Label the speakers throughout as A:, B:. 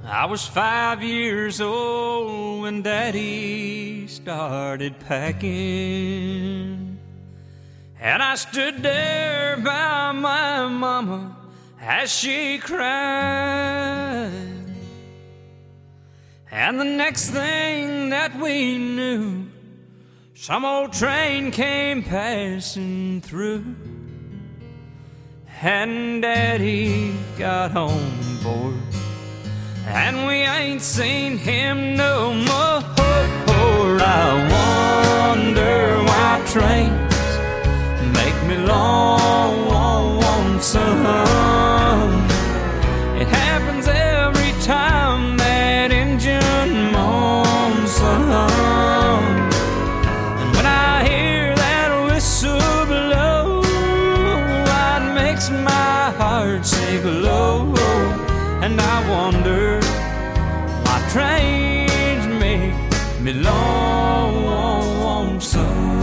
A: I was 5 years old when Daddy started packing, and I stood there by my mama as she cried. And the next thing that we knew, some old train came passing through, and Daddy got on board, and we ain't seen him no more. I wonder why trains make me lonesome. It happens every time that engine moans. And when I hear that whistle blow, it makes my heart sink low. And I wonder why trains make me lonesome.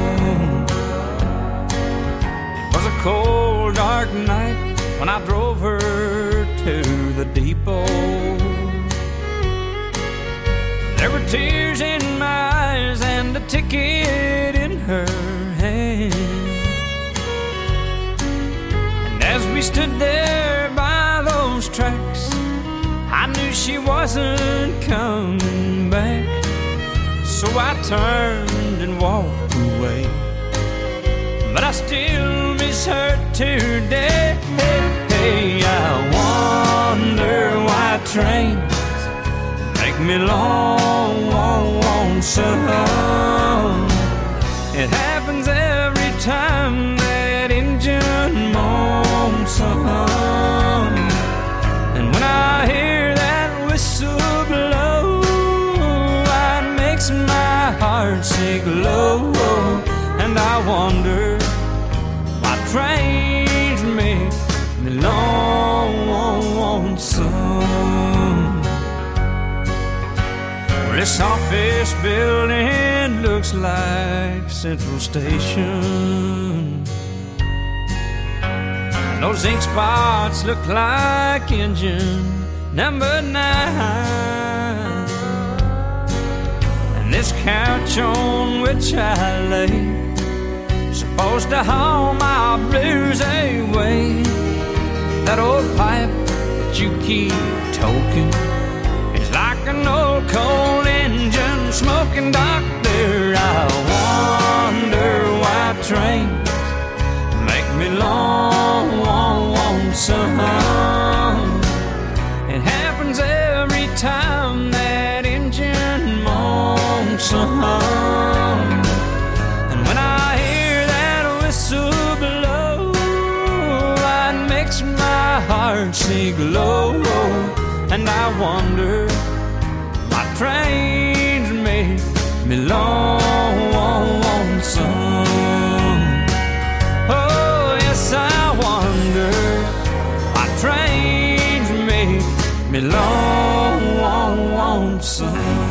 A: It was a cold, dark night when I drove her to the depot. There were tears in my eyes and a ticket in her hand. And as we stood there by those tracks, I knew she wasn't coming back. So I turned and walked away, but I still miss her today. I wonder why trains make me lonesome. It happens every time that engine moans. And when I hear that whistle blow, it makes my heart sink low. And I wonder why trains make me lonesome. Well, this office building looks like Central Station. Those ink spots look like engine number 9. And this couch on which I lay, supposed to haul my blues away. That old pipe that you keep toking is like an old coal engine smoking. Doctor, I wonder why trains make me lonesome. It happens every time that engine moans. And when I hear that whistle blow, it makes my heart sink low. And I wonder why trains make me lonesome. Oh, yes, I wonder why trains make me lonesome.